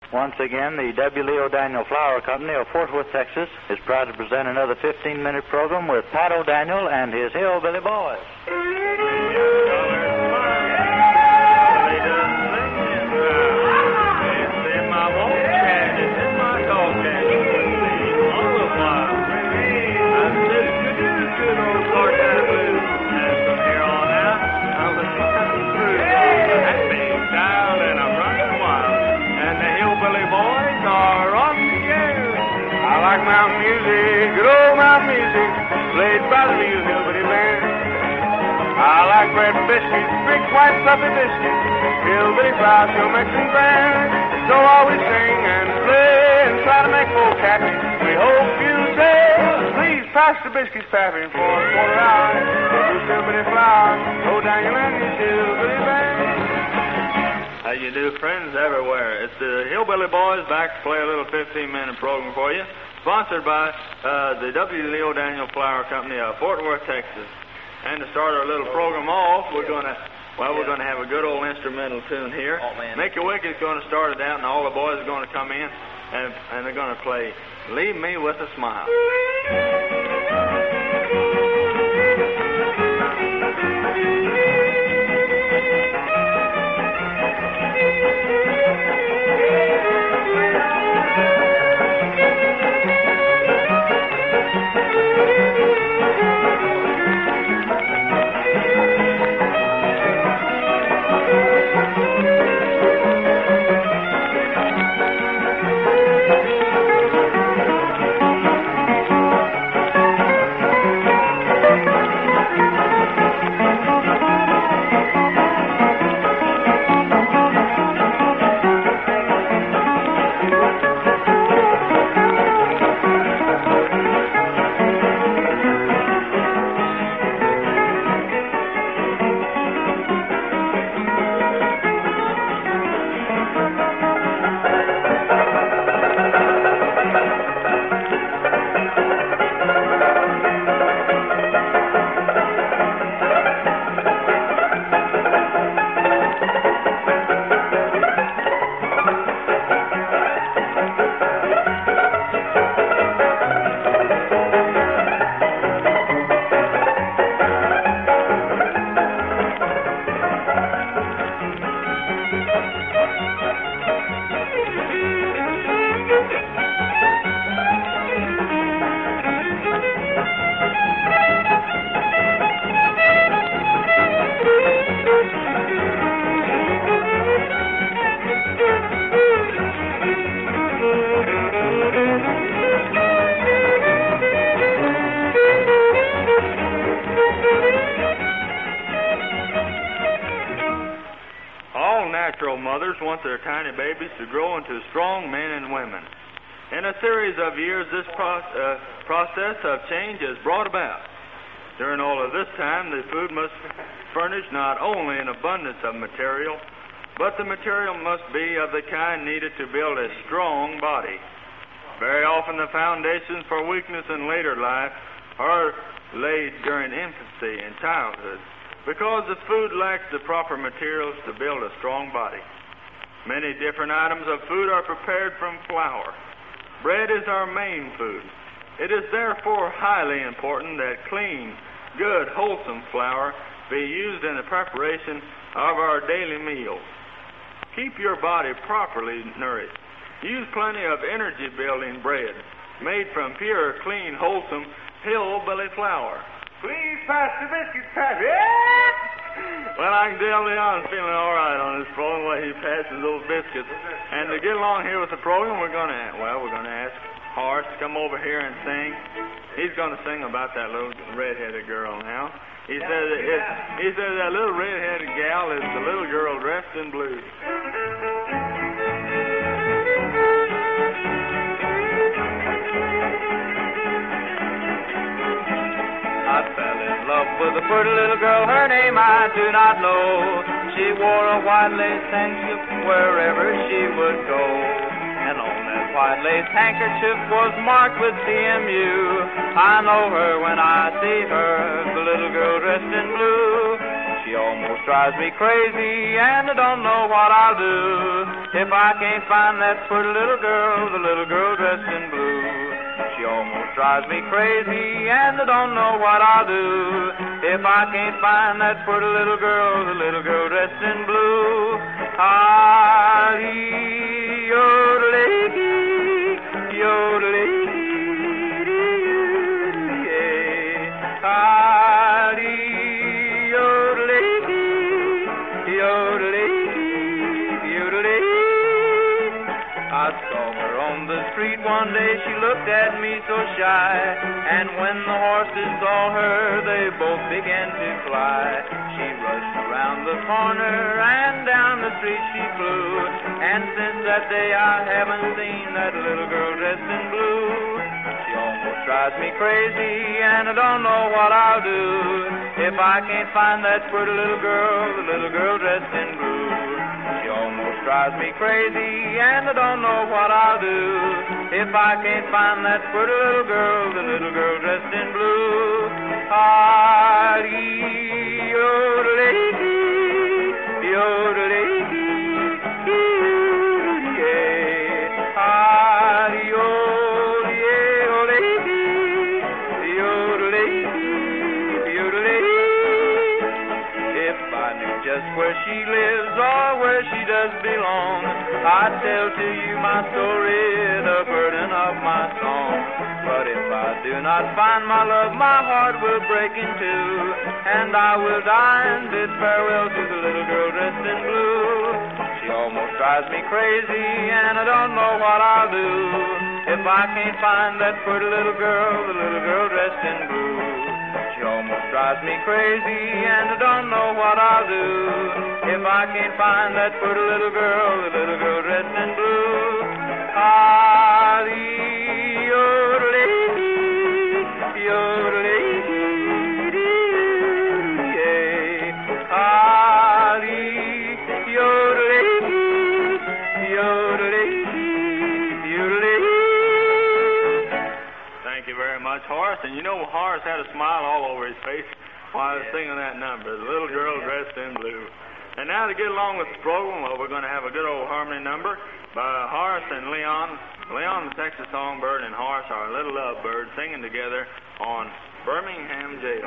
Once again, the W. Leo Daniel Flower Company of Fort Worth, Texas, is proud to present another 15-minute program with Pat O'Daniel and his Hillbilly Boys. Mountain music, good old mountain music, played by the real hillbilly band. I like bread and biscuits, big white fluffy biscuits, hillbilly flour till Mexican grand. So always sing and play and try to make folks happy. We hope you say, please pass the biscuits, Pappy, for a quarter hour. This hillbilly flour, go down your land, this hillbilly band. How you do, friends everywhere? It's the Hillbilly Boys back to play a little 15-minute program for you. Sponsored by the W. Leo Daniel Flower Company of Fort Worth, Texas. And to start our little program off, we're gonna have a good old instrumental tune here. Mickey Wicket's gonna start it out, and all the boys are gonna come in and they're gonna play "Leave Me with a Smile." Mothers want their tiny babies to grow into strong men and women. In a series of years, this process of change is brought about. During all of this time, the food must furnish not only an abundance of material, but the material must be of the kind needed to build a strong body. Very often the foundations for weakness in later life are laid during infancy and childhood because the food lacks the proper materials to build a strong body. Many different items of food are prepared from flour. Bread is our main food. It is therefore highly important that clean, good, wholesome flour be used in the preparation of our daily meals. Keep your body properly nourished. Use plenty of energy-building bread made from pure, clean, wholesome hillbilly flour. Please pass the biscuits, Pappy. Well, I can tell Leon's feeling all right on this program while he passes those biscuits. And to get along here with the program, we're going to ask Horace to come over here and sing. He's going to sing about that little red-headed girl now. He says that little red-headed gal is the little girl dressed in blue. I fell in love with a pretty little girl, her name I do not know. She wore a white lace handkerchief wherever she would go. And on that white lace handkerchief was marked with CMU. I know her when I see her, the little girl dressed in blue. She almost drives me crazy, and I don't know what I'll do if I can't find that pretty little girl, the little girl dressed in blue. She almost drives me crazy, and I don't know what I'll do if I can't find that pretty little girl, the little girl dressed in blue. Ah-dee, yodelee, yodelee, dee-dee-dee-dee, ah-dee, yodelee, yodelee, yodelee. I saw her on the street one day, she looked at me so shy, and when the horses saw her, they both began to fly. She rushed around the corner, and down the street she flew, and since that day I haven't seen that little girl dressed in blue. She almost drives me crazy, and I don't know what I'll do if I can't find that pretty little girl, the little girl dressed in blue. She almost drives me crazy, and I don't know what I'll do if I can't find that pretty little girl, the little girl dressed in blue. Ah-dee, yodelee, yodelee, yodelee, ah-dee, yodelee, yodelee, yodelee. If I knew just where she lives or where she does belong, I'd tell to you my story, the burden of my song. But if I do not find my love, my heart will break in two, and I will die and bid farewell to the little girl dressed in blue. She almost drives me crazy, and I don't know what I'll do if I can't find that pretty little girl, the little girl dressed in blue. She almost drives me crazy, and I don't know what I'll do if I can't find that pretty little girl, the little girl dressed in blue. Ah-dee, yodelee, yodelee, dee-dee-dee, ah-dee, yodelee, yodelee, yodelee. Thank you very much, Horace. And you know, Horace had a smile all over his face while I was singing that number, The Little Girl Dressed in Blue. And now to get along with the program, well, we're going to have a good old harmony number by Horace and Leon. Leon, the Texas Songbird, and Horace, our little lovebird, singing together on Birmingham Jail.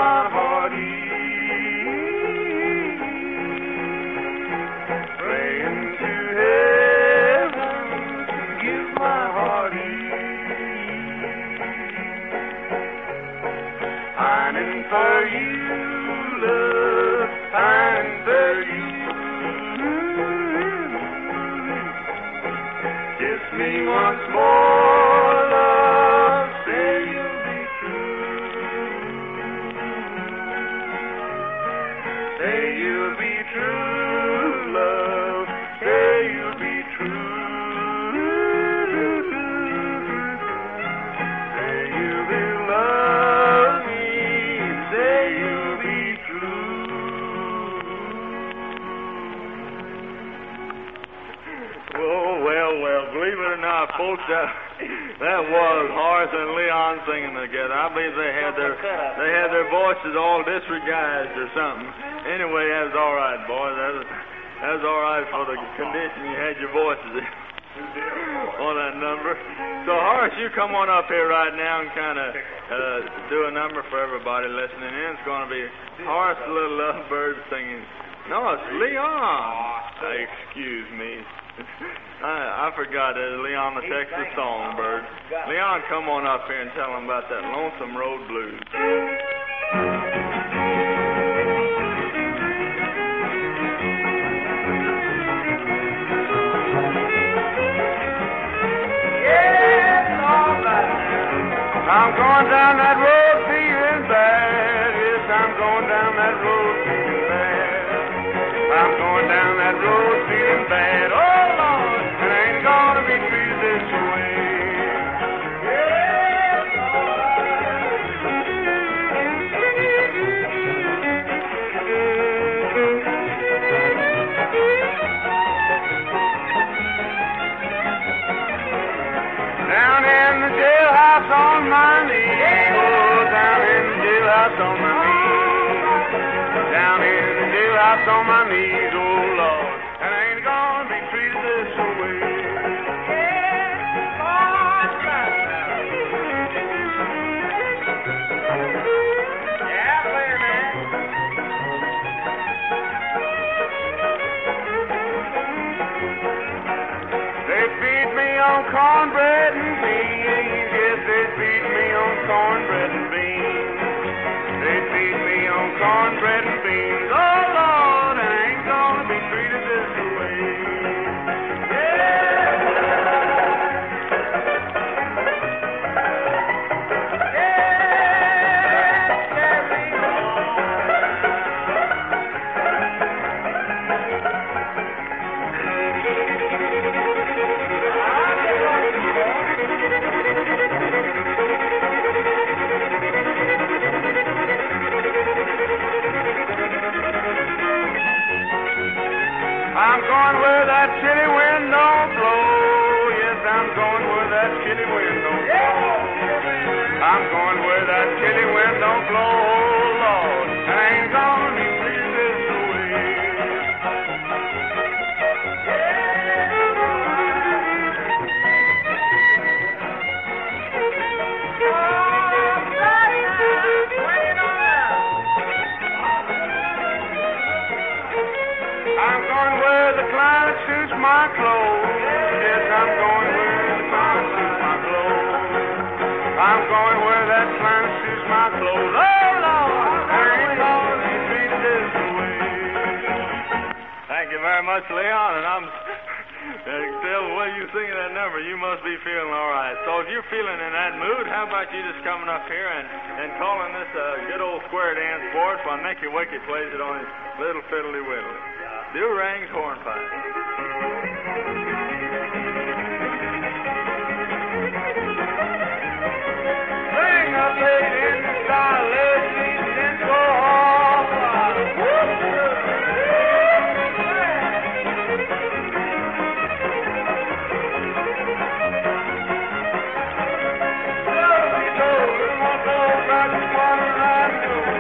my heart ease. Praying to heaven to give my heart ease. Pining for you, love, pining for you. Kiss me once more, love, say you'll be true. Say you'll be true, love, say you'll be true. Say you will love me, say you'll be true. Oh, well, believe it or not, folks, that was Horace and Leon singing together. I believe they had their voices all disregarded or something. Anyway, that was all right, boys. That was all right for the condition you had your voices in on that number. So, Horace, you come on up here right now and kind of do a number for everybody listening in. It's going to be Horace the Little Lovebird singing. No, it's Leon. Excuse me. I forgot it. Leon the Texas Songbird. Leon, come on up here and tell them about that Lonesome Road Blues. I'm going down that road feeling bad. Yes, I'm going down that road feeling bad. I'm going down that road feeling bad. Oh, Lord, it ain't gonna be treated this way. Yes, down in the jailhouse on my knees. Oh, down in the jailhouse on my knees. Down in the jailhouse on my knees, oh Lord, and I ain't gonna be treated this way. Yeah, play it, man. They feed me on cornbread and beans. Yes, they feed me on cornbread and beans. They feed me on cornbread and beans. Oh, Lord, I ain't gonna be treated this way. I'm going where that chilly wind don't blow. Yes, I'm going where that chilly wind don't blow. I'm going where that chilly wind don't blow, oh Lord, and I ain't gonna be treated this way. I'm going where the climate suits my clothes. Yes, I'm going where the climate suits my clothes. I'm going where that climate suits my clothes. Oh, Lord, I ain't gonna be treated this way. Thank you very much, Leon, and I can tell the way you're singing that number, you must be feeling all right. So if you're feeling in that mood, how about you just coming up here and calling this a good old square dance for us while Nicky Wicky plays it on his little fiddly whittly. Do-Rang's hornpipe. Sing up late in the sky, let's meet and go home.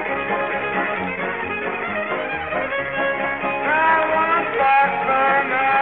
Now one back burn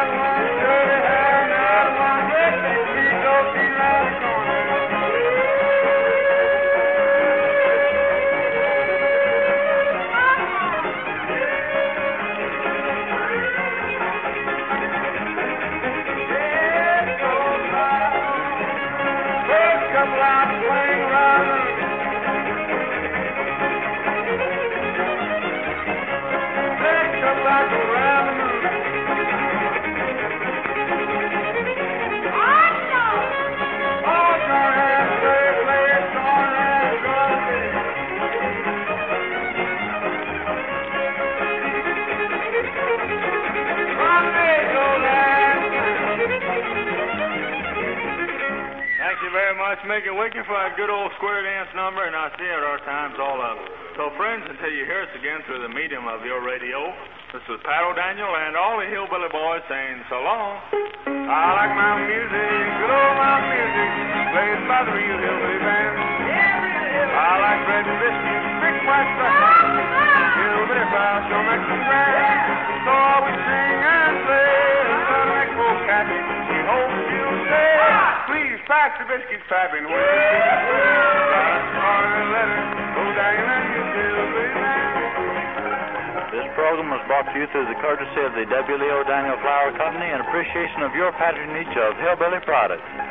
much making waiting for that good old square dance number, and I see at our time's all up. So, friends, until you hear us again through the medium of your radio, this is Pat O'Daniel and all the Hillbilly Boys saying so long. I like my music, good old mountain music, played by the real hillbilly band. I like bread and biscuits, big white stuff, hillbilly fries, sure makes them grand. So we sing and play, and son like old Kathy, we hope you'll stay. Please pass the biscuits, Pappy, and wait. Got a scarlet letter, O'Daniel and his hillbilly band. This program was brought to you through the courtesy of the W. Lee O'Daniel Flour Company in appreciation of your patronage of Hillbilly Products.